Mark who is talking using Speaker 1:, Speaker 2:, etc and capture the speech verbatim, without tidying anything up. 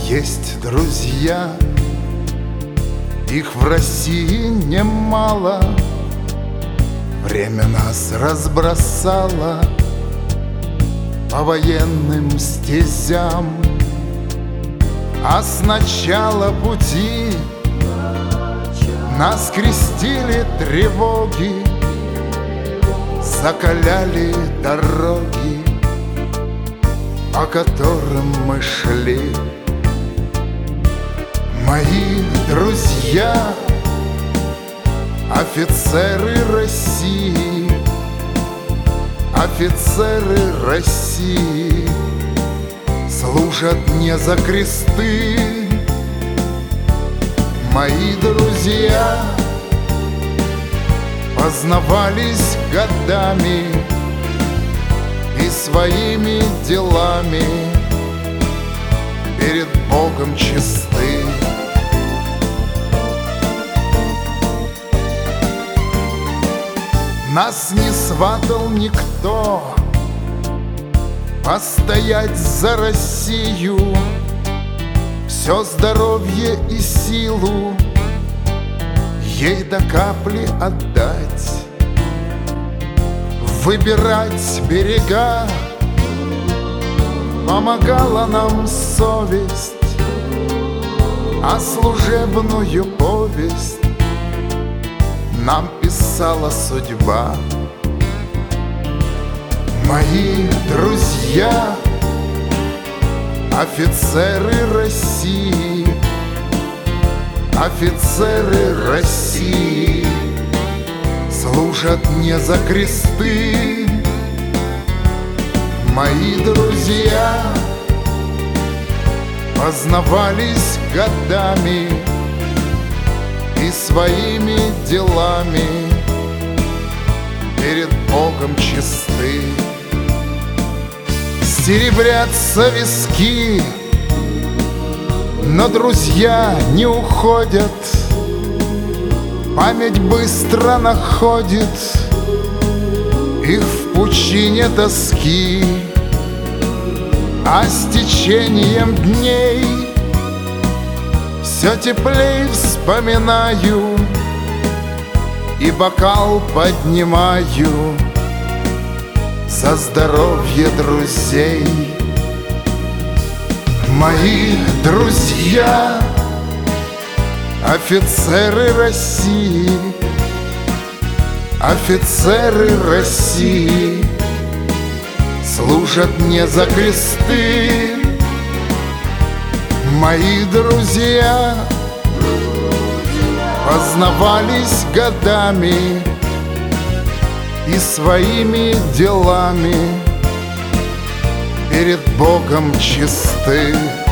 Speaker 1: есть друзья, их в России немало. Время нас разбросало по военным стезям, а с начала пути нас крестили тревоги, закаляли дороги, по которым мы шли. Мои друзья, офицеры России, офицеры России, служат не за кресты. Мои друзья познавались годами и своими делами перед Богом чисты. Нас не сватал никто постоять за Россию, все здоровье и силу ей до капли отдать, выбирать берега помогала нам совесть, а служебную повесть нам писала судьба. Мои друзья, офицеры России, офицеры России, служат не за кресты. Мои друзья познавались годами и своими делами перед Богом чисты. Серебрятся виски, но друзья не уходят, память быстро находит их в пучине тоски, а с течением дней все теплей вспоминаю и бокал поднимаю за здоровье друзей. Мои друзья, офицеры России, офицеры России, служат не за кресты. Мои друзья познавались годами и своими делами перед Богом чисты.